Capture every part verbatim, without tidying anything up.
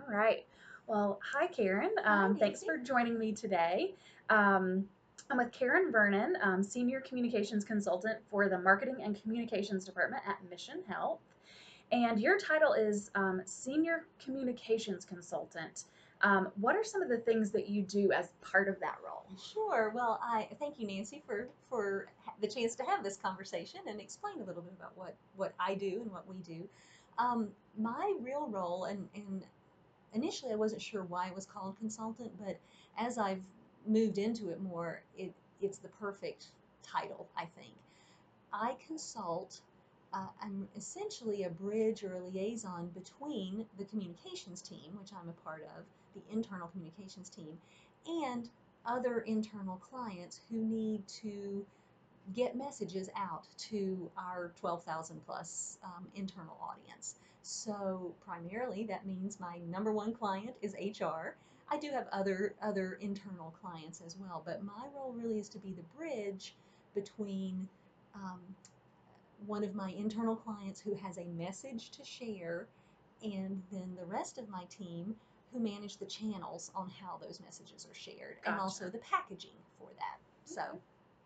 right. Well, hi, Karen. Hi, Um, thanks Nancy. for joining me today. Um, I'm with Karen Vernon, um, Senior Communications Consultant for the Marketing and Communications Department at Mission Health. And your title is um, Senior Communications Consultant. Um, what are some of the things that you do as part of that role? Sure. Well, I thank you, Nancy, for for ha- the chance to have this conversation and explain a little bit about what what I do and what we do. Um, my real role, and and initially I wasn't sure why it was called consultant, but as I've moved into it more, it it's the perfect title, I think. I consult. Uh, I'm essentially a bridge or a liaison between the communications team, which I'm a part of, the internal communications team, and other internal clients who need to get messages out to our twelve thousand plus um, internal audience. So primarily that means my number one client is H R. I do have other other internal clients as well, but my role really is to be the bridge between um, one of my internal clients who has a message to share, and then the rest of my team who manage the channels on how those messages are shared and also Gotcha. the packaging for that. So, Okay.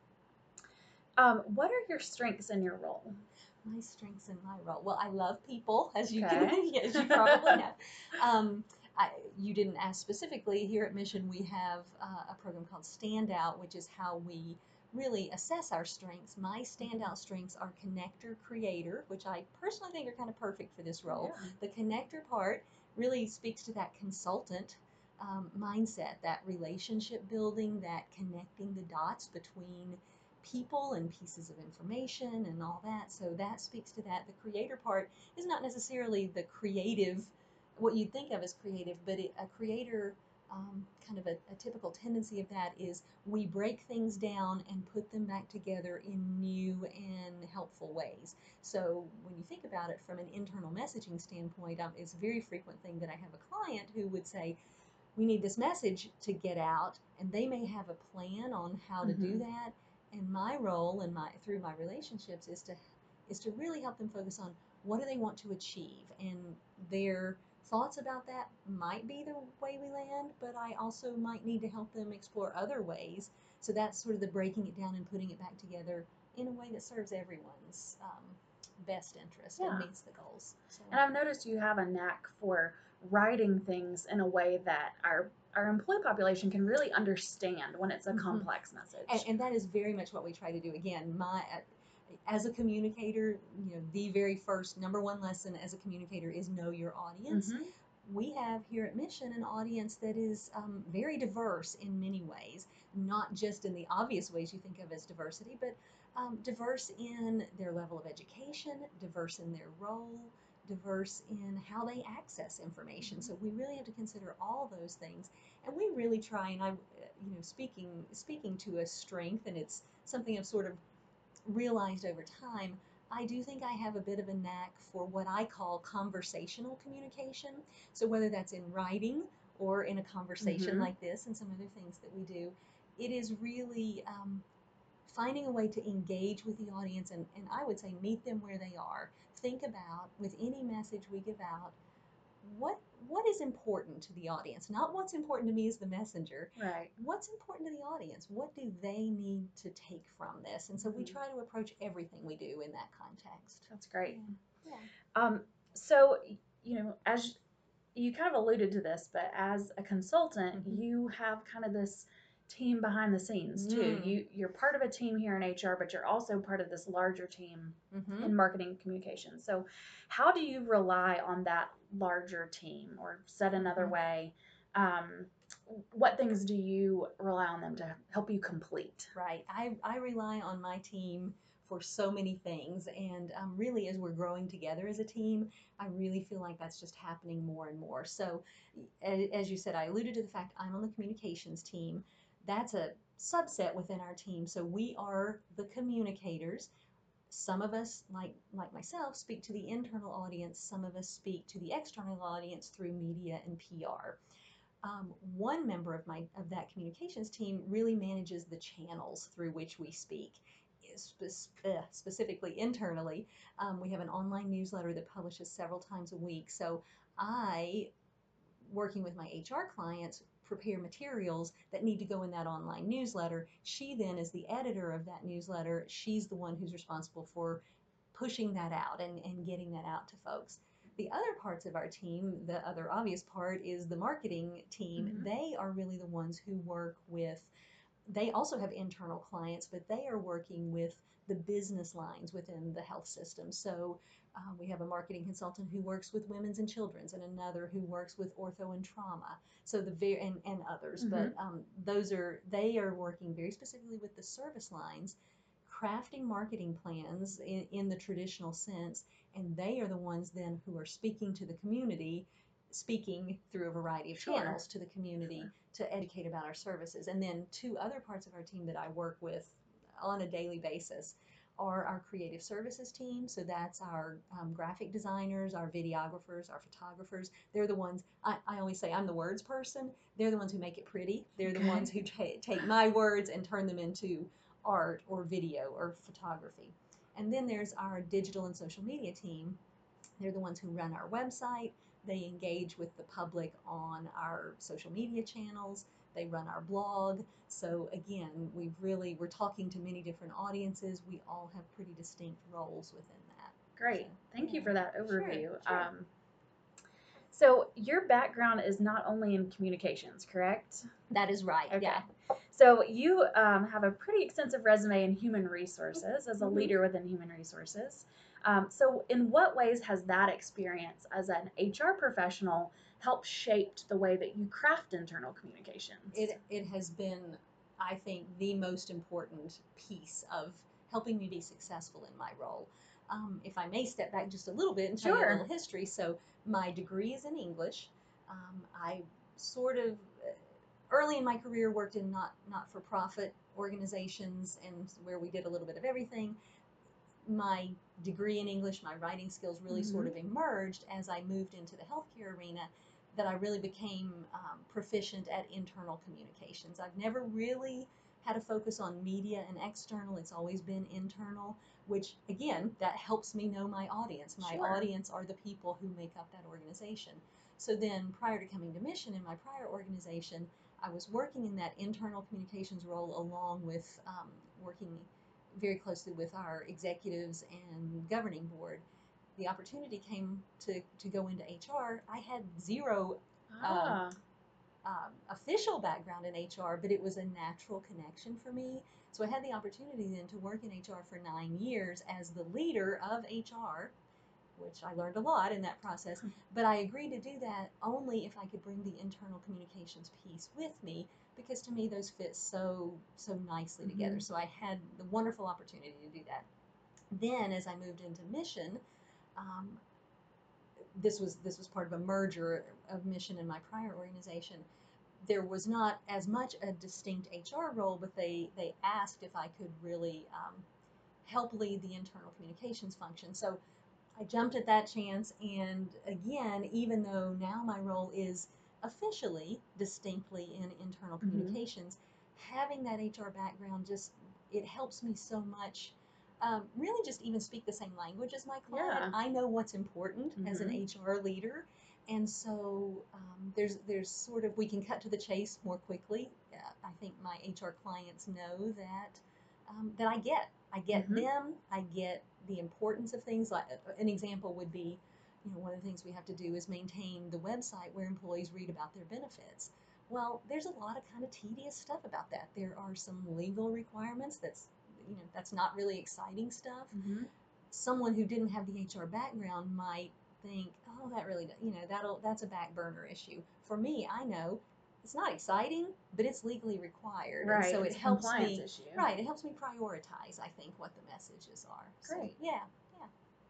Um, what are your strengths in your role? my strengths in my role. Well, I love people, as you can, Okay. as you probably know. Um, I, you didn't ask specifically. Here at Mission, we have uh, a program called Standout, which is how we really assess our strengths. My standout strengths are connector, creator, which I personally think are kind of perfect for this role. Yeah. The connector part really speaks to that consultant um, mindset, that relationship building, that connecting the dots between people and pieces of information and all that. So that speaks to that. The creator part is not necessarily the creative, what you'd think of as creative, but it, a creator, um, kind of a, a typical tendency of that is we break things down and put them back together in new and helpful ways. So when you think about it from an internal messaging standpoint, um, it's a very frequent thing that I have a client who would say, we need this message to get out, and they may have a plan on how to do Hmm. that. And my role and my through my relationships is to is to really help them focus on what do they want to achieve, and their thoughts about that might be the way we land, but I also might need to help them explore other ways. So that's sort of the breaking it down and putting it back together in a way that serves everyone's um, best interest and Yeah. meets the goals. So And I've noticed you have a knack for writing things in a way that our our employee population can really understand when it's a hmm complex and, message. and that is very much what we try to do. Again, my as a communicator, you know, the very first number one lesson as a communicator is know your audience. Hmm. We have here at Mission an audience that is um, very diverse in many ways, not just in the obvious ways you think of as diversity, but um, diverse in their level of education, diverse in their role, diverse in how they access information. So we really have to consider all those things, and we really try. And I, you know, speaking speaking to a strength, and it's something I've sort of realized over time, I do think I have a bit of a knack for what I call conversational communication. So, whether that's in writing or in a conversation Hmm. like this and some other things that we do, it is really um, finding a way to engage with the audience and, and I would say meet them where they are. Think about with any message we give out, what what is important to the audience, not what's important to me as the messenger. Right. What's important to the audience? What do they need to take from this? And so we Hmm. try to approach everything we do in that context. That's great. Yeah, yeah. Um, so, you know, as you kind of alluded to this, but as a consultant, Mm-hmm. you have kind of this team behind the scenes too. Mm, You you're part of a team here in H R, but you're also part of this larger team mm-hmm. in marketing communications. So, how do you rely on that larger team, or said another Mm-hmm. way, um, what things do you rely on them to help you complete? Right. I, I rely on my team for so many things. And um, really, as we're growing together as a team, I really feel like that's just happening more and more. So, as you said, I alluded to the fact I'm on the communications team. That's a subset within our team. So, we are the communicators. Some of us, like like myself, speak to the internal audience. Some of us speak to the external audience through media and P R. Um, one member of my of that communications team really manages the channels through which we speak. Spe- uh, specifically internally, um, we have an online newsletter that publishes several times a week. So I working with my H R clients, prepare materials that need to go in that online newsletter. She then is the editor of that newsletter. She's the one who's responsible for pushing that out and, and getting that out to folks. The other parts of our team, the other obvious part is the marketing team. Mhm. They are really the ones who work with, they also have internal clients, but they are working with the business lines within the health system. So uh, we have a marketing consultant who works with women's and children's, and another who works with ortho and trauma. So the very and, and others, Mhm. but um, those are they are working very specifically with the service lines, crafting marketing plans in, in the traditional sense, and they are the ones then who are speaking to the community, speaking through a variety of Sure. channels to the community to educate about our services. And then two other parts of our team that I work with on a daily basis are our creative services team. So that's our um, graphic designers, our videographers, our photographers. They're the ones, I, I always say I'm the words person. They're the ones who make it pretty. They're the Okay. ones who ta- take my words and turn them into art or video or photography. And then there's our digital and social media team. They're the ones who run our website. They engage with the public on our social media channels. They run our blog. So again, we've really, we're talking to many different audiences. We all have pretty distinct roles within that. Great. So, Thank you yeah. for that Sure, overview. sure. Um, so your background is not only in communications, correct? That is right. Okay. Yeah. So you um, have a pretty extensive resume in human resources as a Mhm. leader within human resources. Um, so in what ways has that experience as an H R professional helped shaped the way that you craft internal communications? It it has been, I think, the most important piece of helping me be successful in my role. Um, if I may step back just a little bit and tell you a Sure. little history. So my degree is in English. Um, I sort of uh, early in my career worked in not not for profit organizations and where we did a little bit of everything. My degree in English, my writing skills really Mhm. sort of emerged as I moved into the healthcare arena, that I really became um, proficient at internal communications. I've never really had a focus on media and external. It's always been internal, which again, that helps me know my audience. My Sure. audience are the people who make up that organization. So then prior to coming to Mission in my prior organization, I was working in that internal communications role along with um, working very closely with our executives and governing board. The opportunity came to, to go into H R. I had zero um, Ah. um, official background in H R, but it was a natural connection for me. So I had the opportunity then to work in H R for nine years as the leader of H R, which I learned a lot in that process. But I agreed to do that only if I could bring the internal communications piece with me, because to me those fit so so nicely together. Mhm. So I had the wonderful opportunity to do that. Then, as I moved into Mission, um, this was this was part of a merger of Mission and my prior organization. There was not as much a distinct H R role, but they they asked if I could really um, help lead the internal communications function. So I jumped at that chance, and again, even though now my role is officially distinctly in internal Mhm. communications, having that H R background just it helps me so much. Um, really, just even speak the same language as my client. Yeah. I know what's important as an Mhm. H R leader, and so um, there's there's sort of we can cut to the chase more quickly. Uh, I think my H R clients know that um, that I get I get Mhm. them. I get the importance of things. Like an example would be, you know, one of the things we have to do is maintain the website where employees read about their benefits. Well, there's a lot of kind of tedious stuff about that. There are some legal requirements that's, you know, that's not really exciting stuff. Mhm. Someone who didn't have the H R background might think, oh, that really, you know, that'll that's a back burner issue. For me, I know it's not exciting, but it's legally required, and Right. so it It's a helps compliance me. issue. Right, it helps me prioritize. I think what the messages are. So Great. yeah, yeah.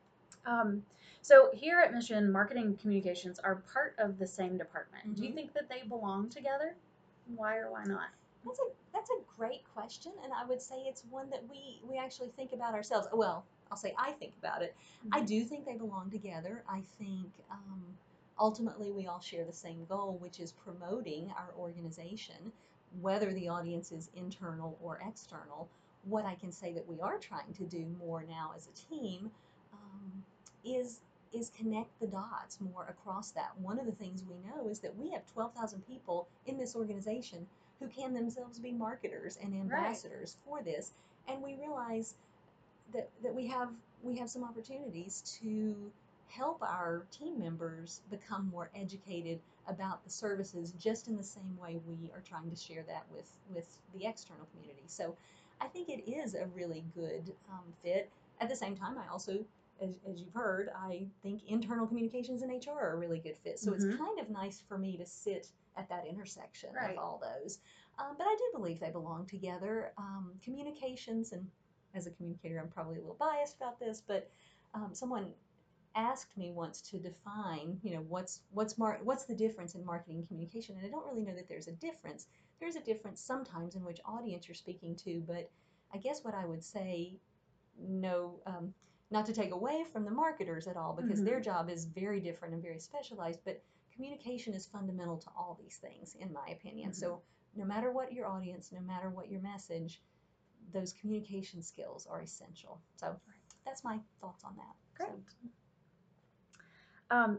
Um, so here at Mission, marketing and communications are part of the same department. Do you hmm think that they belong together? Why or why not? That's a that's a great question, and I would say it's one that we we actually think about ourselves. Well, I'll say I think about it. I Mhm. do think they belong together. I think um, ultimately we all share the same goal, which is promoting our organization, whether the audience is internal or external. What I can say that we are trying to do more now as a team um, is is connect the dots more across that. One of the things we know is that we have twelve thousand people in this organization who can themselves be marketers and Right. ambassadors for this, and we realize that, that we have we have some opportunities to help our team members become more educated about the services, just in the same way we are trying to share that with with the external community. So I think it is a really good um, fit. At the same time, I also, as, as you've heard, I think internal communications and H R are a really good fit. So it's Mhm. kind of nice for me to sit at that intersection Right. of all those. Um, but I do believe they belong together. Um, communications, and as a communicator, I'm probably a little biased about this, but um, someone asked me once to define, you know, what's what's mar- what's the difference in marketing and communication, and I don't really know that there's a difference. There's a difference sometimes in which audience you're speaking to, but I guess what I would say, no, um, not to take away from the marketers at all, because their Mhm. job is very different and very specialized, but communication is fundamental to all these things, in my opinion. Mhm. So no matter what your audience, no matter what your message, those communication skills are essential. So that's my thoughts on that. Great. So, Um,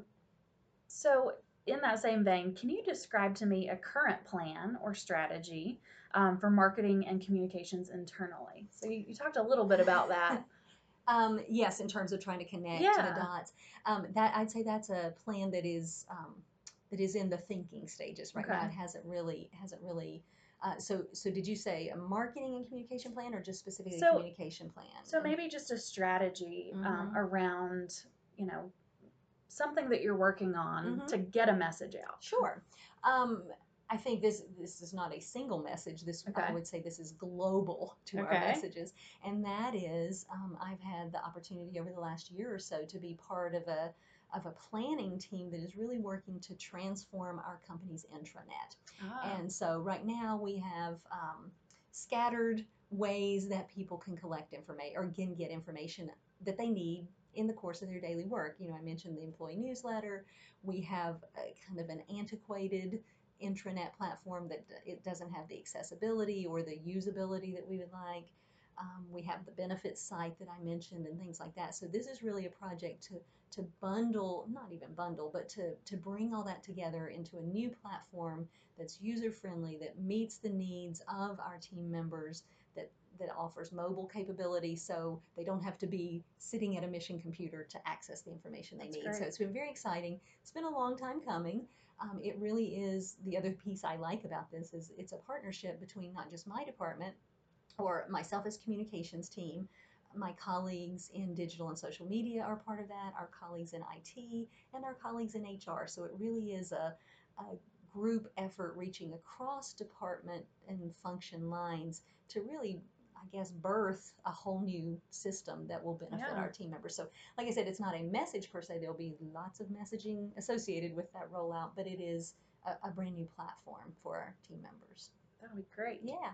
so, in that same vein, can you describe to me a current plan or strategy um, for marketing and communications internally? So, you, you talked a little bit about that. Um, yes, in terms of trying to connect the Yeah. dots, um, that I'd say that's a plan that is um, that is in the thinking stages right now. Okay. It hasn't really hasn't really. Uh, so so did you say a marketing and communication plan, or just specifically a So, communication plan? so maybe just a strategy um, Mm-hmm. around, you know, something that you're working on Mm-hmm. to get a message out. Sure. Um, I think this this is not a single message. This I Okay. would say this is global to our Okay. messages, and that is um, I've had the opportunity over the last year or so to be part of a of a planning team that is really working to transform our company's intranet. Ah. And so right now we have um, scattered ways that people can collect information or can get information that they need in the course of their daily work. You know, I mentioned the employee newsletter. We have a kind of an antiquated intranet platform that it doesn't have the accessibility or the usability that we would like. Um, we have the benefits site that I mentioned and things like that. So this is really a project to to bundle, not even bundle, but to to bring all that together into a new platform that's user friendly, that meets the needs of our team members, that that offers mobile capability, so they don't have to be sitting at a mission computer to access the information they That's need. great. So it's been very exciting. It's been a long time coming. Um, it really is. The other piece I like about this is it's a partnership between not just my department or myself as communications team. My colleagues in digital and social media are part of that, our colleagues in I T, and our colleagues in H R. So it really is a, a group effort reaching across department and function lines to really, I guess, birth a whole new system that will benefit Yeah. our team members. So, like I said, it's not a message per se. There'll be lots of messaging associated with that rollout, but it is a, a brand new platform for our team members. That'll be great. Yeah.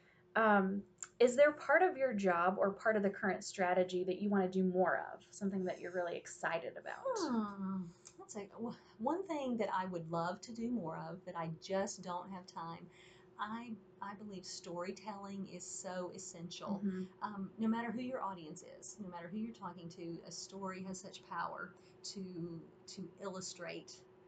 Um, is there part of your job or part of the current strategy that you want to do more of? Something that you're really excited about? Hmm. That's a, one thing that I would love to do more of that I just don't have time. I I believe storytelling is so essential. Mm-hmm. Um, no matter who your audience is, no matter who you're talking to, a story has such power to to illustrate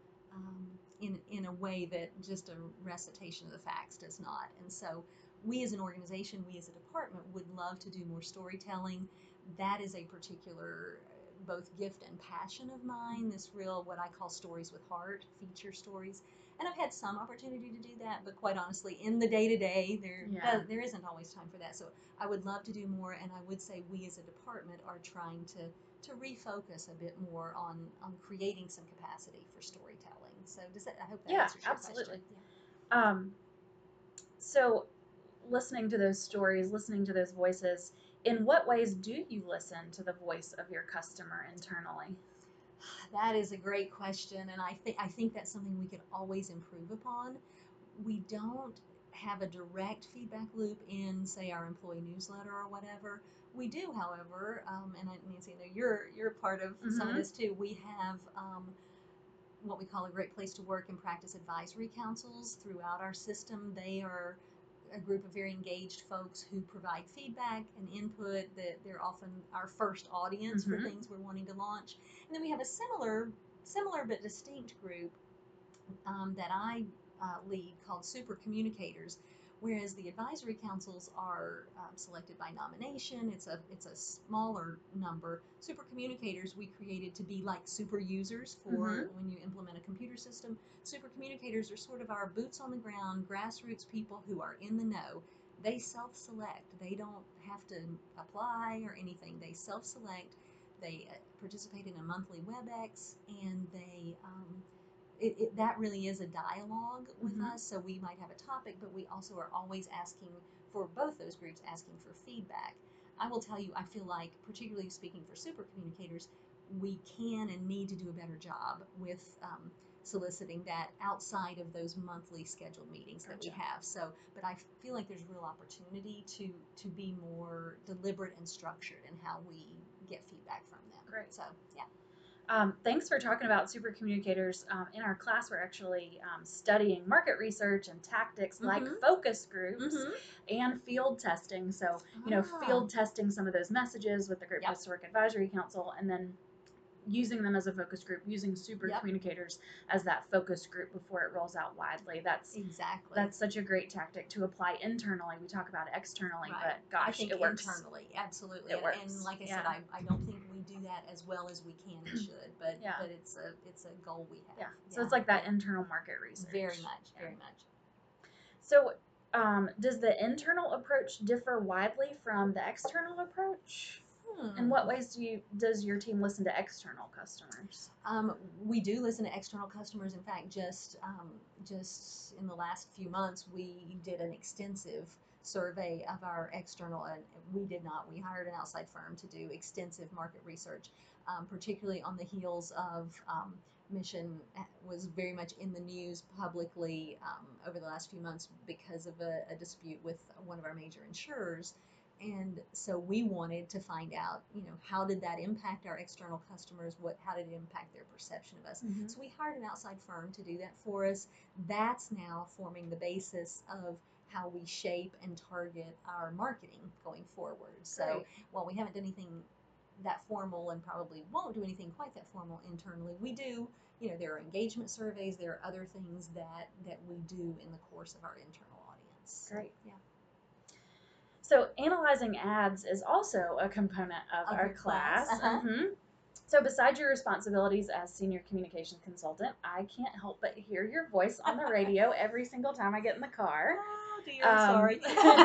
um, in in a way that just a recitation of the facts does not. And so, we as an organization, we as a department, would love to do more storytelling. That is a particular uh, both gift and passion of mine. This real what I call stories with heart, feature stories. And I've had some opportunity to do that, but quite honestly, in the day to day, there Yeah. does, there isn't always time for that. So I would love to do more, and I would say we as a department are trying to to refocus a bit more on on creating some capacity for storytelling. So does that? I hope that Yeah, answers your absolutely. question. Yeah. Um, so, listening to those stories, listening to those voices, in what ways do you listen to the voice of your customer internally? That is a great question, and I think I think that's something we could always improve upon. We don't have a direct feedback loop in, say, our employee newsletter or whatever. We do, however, um, and I, Nancy, I know you're you're part of some of Mm-hmm. this too. We have um, what we call a Great Place to Work and Practice advisory councils throughout our system. They are a group of very engaged folks who provide feedback and input. That they're often our first audience for Mhm. things we're wanting to launch. And then we have a similar, similar but distinct group um, that I uh, lead called super communicators, whereas the advisory councils are um, selected by nomination. It's a it's a smaller number. Super communicators we created to be like super users for Mhm. when you implement a computer system. Super communicators are sort of our boots on the ground, grassroots people who are in the know. They self-select. They don't have to apply or anything. They self-select. They uh, participate in a monthly WebEx, and they um, it, it, that really is a dialogue with Mhm. us. So we might have a topic, but we also are always asking for both those groups, asking for feedback. I will tell you, I feel like, particularly speaking for super communicators, we can and need to do a better job with um, soliciting that outside of those monthly scheduled meetings that we Gotcha. have. So, but I feel like there's real opportunity to to be more deliberate and structured in how we get feedback from them. Great. So, yeah. Um, thanks for talking about super communicators. Um, in our class, we're actually um, studying market research and tactics like Mhm. focus groups Mhm. and field testing. So, you know, Ah. field testing some of those messages with the Great Yep. Place to Work Advisory Council, and then using them as a focus group, using super Yep. communicators as that focus group before it rolls out widely. That's Exactly. that's such a great tactic to apply internally. We talk about it externally, Right. but I gosh, think it works. internally, absolutely. It and, works. and like I Yeah. said, I, I don't think we do that as well as we can and should, but Yeah. but it's a it's a goal we have. Yeah. So it's like that internal market research. Very much, Yeah. very much. So, um, does the internal approach differ widely from the external approach? Hmm. In what ways do you does your team listen to external customers? Um, we do listen to external customers. In fact, just um, just in the last few months, we did an extensive survey of our external, and we did not. We hired an outside firm to do extensive market research, um, particularly on the heels of um, Mission was very much in the news publicly um, over the last few months because of a, a dispute with one of our major insurers. And so we wanted to find out, you know, how did that impact our external customers? What, how did it impact their perception of us? Mhm. So we hired an outside firm to do that for us. That's now forming the basis of how we shape and target our marketing going forward. So Great. while we haven't done anything that formal and probably won't do anything quite that formal internally, we do, you know, there are engagement surveys, there are other things that that we do in the course of our internal audience. Great. Yeah. So analyzing ads is also a component of, Of our your class, class. uh-huh. Mhm. So besides your responsibilities as senior communication consultant, I can't help but hear your voice on the radio every single time I get in the car. Oh dear, I'm sorry.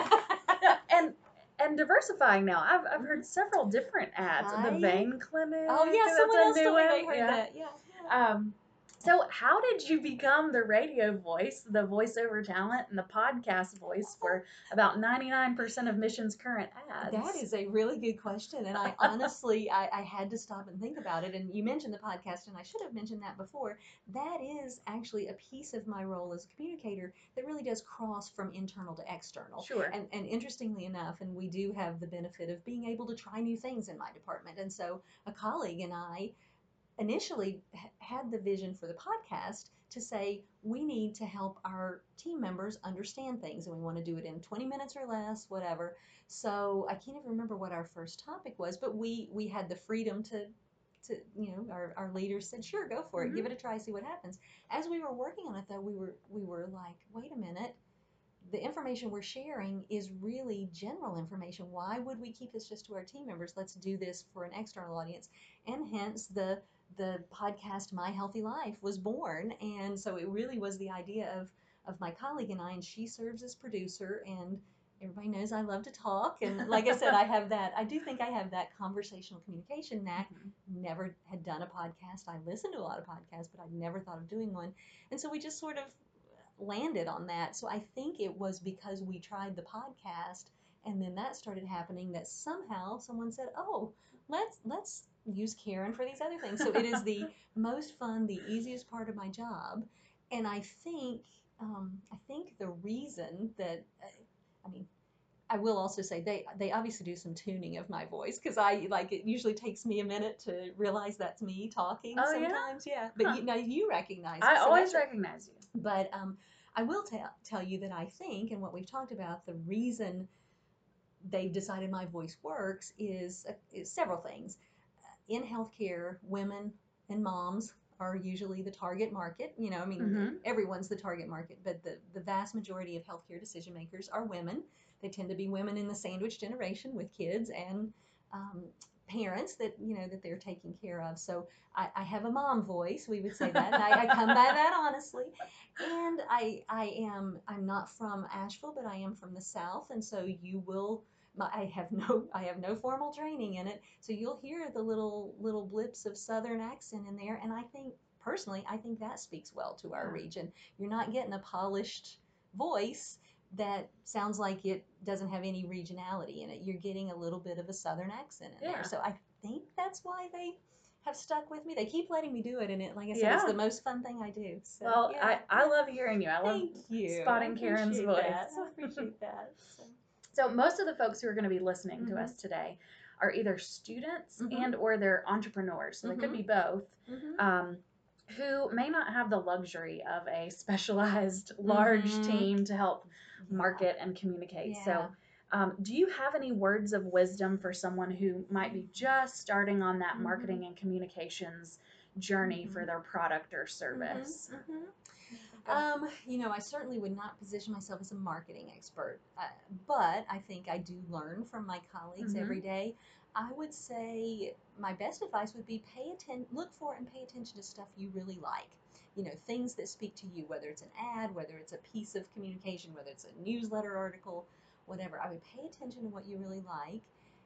and and diversifying now. I've I've heard several different ads. The Hi. Vein Clinic. Oh yeah, that's someone a else new told me one. they heard Yeah. that. Yeah. yeah. Um, so how did you become the radio voice, the voiceover talent, and the podcast voice for about ninety-nine percent of Mission's current ads? That is a really good question, and I honestly I, I had to stop and think about it. And you mentioned the podcast, and I should have mentioned that before. That is actually a piece of my role as a communicator that really does cross from internal to external. Sure. And and interestingly enough, and we do have the benefit of being able to try new things in my department. And so a colleague and I initially had the vision for the podcast to say we need to help our team members understand things, and we want to do it in twenty minutes or less, whatever. So I can't even remember what our first topic was, but we we had the freedom to to you know our, our leaders said sure, go for it, Mhm. give it a try, see what happens. As we were working on it though, we were we were like, wait a minute, the information we're sharing is really general information. Why would we keep this just to our team members? Let's do this for an external audience. And hence the the podcast My Healthy Life was born. And so it really was the idea of of my colleague and I, and she serves as producer, and everybody knows I love to talk. And like I said, I have that, I do think I have that conversational communication knack. Mhm. Never had done a podcast. I listened to a lot of podcasts, but I'd never thought of doing one. And so we just sort of landed on that. So I think it was because we tried the podcast and then that started happening that somehow someone said, "Oh, let's let's use Karen for these other things." So it is the most fun, the easiest part of my job. And I think um, I think the reason that uh, I mean I will also say they they obviously do some tuning of my voice because I like it usually takes me a minute to realize that's me talking Oh, yeah? sometimes. Yeah, but Huh. you, now you recognize it. I so always that's a- recognize you. but um, I will tell tell you that I think, and what we've talked about, the reason they've decided my voice works is, uh, is several things. In healthcare, women and moms are usually the target market. You know, I mean, Mm-hmm. everyone's the target market, but the, the vast majority of healthcare decision makers are women. They tend to be women in the sandwich generation with kids and um, parents that, you know, that they're taking care of. So I, I have a mom voice, we would say that, and I, I come by that honestly. And I, I am, I'm not from Asheville, but I am from the South, and so you will, my, I have no, I have no formal training in it, so you'll hear the little little blips of Southern accent in there, and I think personally, I think that speaks well to our Yeah. region. You're not getting a polished voice that sounds like it doesn't have any regionality in it. You're getting a little bit of a Southern accent in Yeah. there, so I think that's why they have stuck with me. They keep letting me do it, and it, like I said, Yeah. it's the most fun thing I do. So Well, yeah, I, I yeah. love hearing you. I love Thank you. spotting I Karen's appreciate voice. that. I appreciate that. So. So most of the folks who are going to be listening to Mhm. us today are either students Mhm. and or they're entrepreneurs. So they could Mhm. be both. Mhm. Um, who may not have the luxury of a specialized large Mhm. team to help Yeah. market and communicate. Yeah. So um, do you have any words of wisdom for someone who might be just starting on that Mhm. marketing and communications journey for Mhm. their product or Mhm. service? Mhm. Um, you know, I certainly would not position myself as a marketing expert, uh, but I think I do learn from my colleagues Mm-hmm. every day. I would say my best advice would be pay attention, look for and pay attention to stuff you really like. You know, things that speak to you, whether it's an ad, whether it's a piece of communication, whether it's a newsletter article, whatever. I would pay attention to what you really like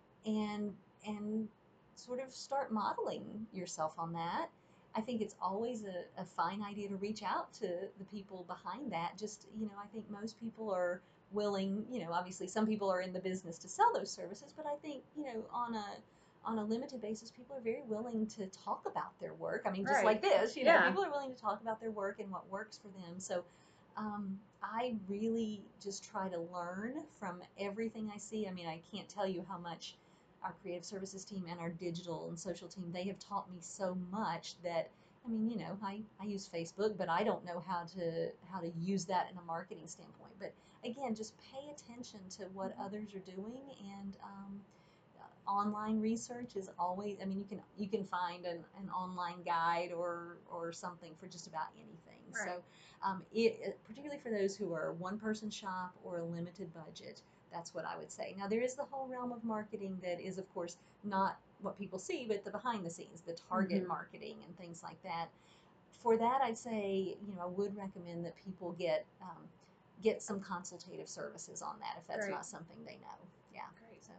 and and sort of start modeling yourself on that. I think it's always a, a fine idea to reach out to the people behind that. Just, you know, I think most people are willing, you know, obviously some people are in the business to sell those services, but I think, you know, on a on a limited basis, people are very willing to talk about their work. I mean, just Right. like this, you know, Yeah. people are willing to talk about their work and what works for them. So um, I really just try to learn from everything I see. I mean, I can't tell you how much our creative services team and our digital and social team, they have taught me so much that, I mean, you know, I, I use Facebook, but I don't know how to how to use that in a marketing standpoint. But again, just pay attention to what others are doing, and um, online research is always, I mean, you can you can find an, an online guide or or something for just about anything. Right. So um, it, particularly for those who are one person shop or a limited budget, that's what I would say. Now there is the whole realm of marketing that is, of course, not what people see, but the behind the scenes, the target Mm-hmm. marketing and things like that. For that, I'd say, you know, I would recommend that people get um, get some consultative services on that if that's Great. not something they know. Yeah. Great. So.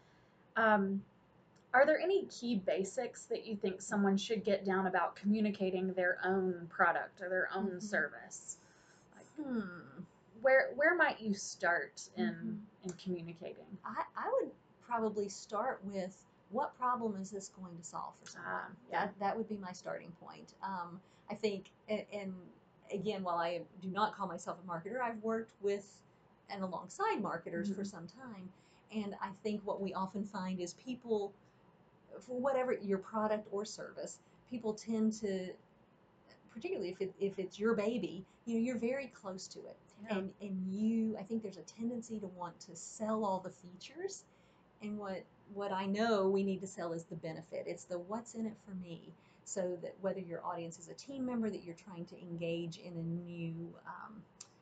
Um, are there any key basics that you think someone should get down about communicating their own product or their own Mhm. service? Like, Hmm. where where might you start in Mhm. in communicating? I, I would probably start with what problem is this going to solve for someone? Ah, yeah. That that would be my starting point. Um, I think, and, and again, while I do not call myself a marketer, I've worked with and alongside marketers for Mhm. some time, and I think what we often find is people, for whatever your product or service, people tend to, particularly if it, if it's your baby, you know, you're very close to it. Yeah. And and you, I think there's a tendency to want to sell all the features, and what what I know we need to sell is the benefit. It's the what's in it for me. So that whether your audience is a team member that you're trying to engage in a new um,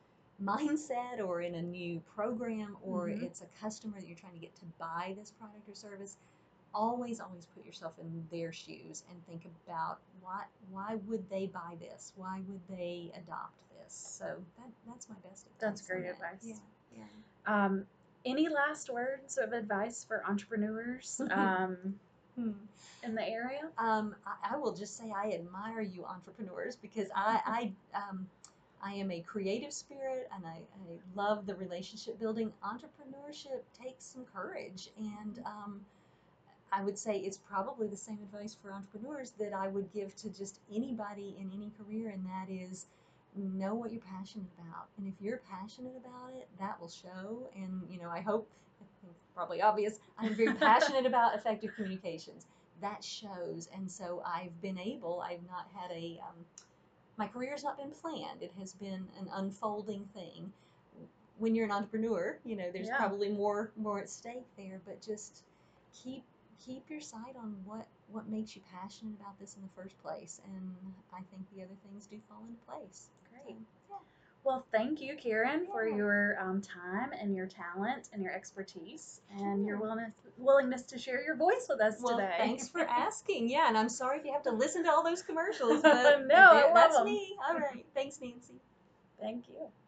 mindset or in a new program, or Mhm. it's a customer that you're trying to get to buy this product or service, always always put yourself in their shoes and think about why why would they buy this, why would they adopt this. So that that's my best advice. That's great on that. advice. Yeah, yeah. Um, any last words of advice for entrepreneurs um, Hmm. in the area? Um, I, I will just say I admire you entrepreneurs, because I I um, I am a creative spirit, and I, I love the relationship building. Entrepreneurship takes some courage, and um, I would say it's probably the same advice for entrepreneurs that I would give to just anybody in any career, and that is know what you're passionate about. And if you're passionate about it, that will show. And, you know, I hope, I think it's probably obvious, I'm very passionate about effective communications. That shows. And so I've been able, I've not had a, um, my career's not been planned. It has been an unfolding thing. When you're an entrepreneur, you know, there's Yeah. probably more more at stake there, but just keep keep your sight on what what makes you passionate about this in the first place, and I think the other things do fall into place. Great. So, Well, thank you, Karen, for Yeah. your um, time and your talent and your expertise and your Sure. willingness willingness to share your voice with us Well, today. thanks for asking. Yeah, and I'm sorry if you have to listen to all those commercials, but No, I there- love that's them. me. All right. Thanks, Nancy. Thank you.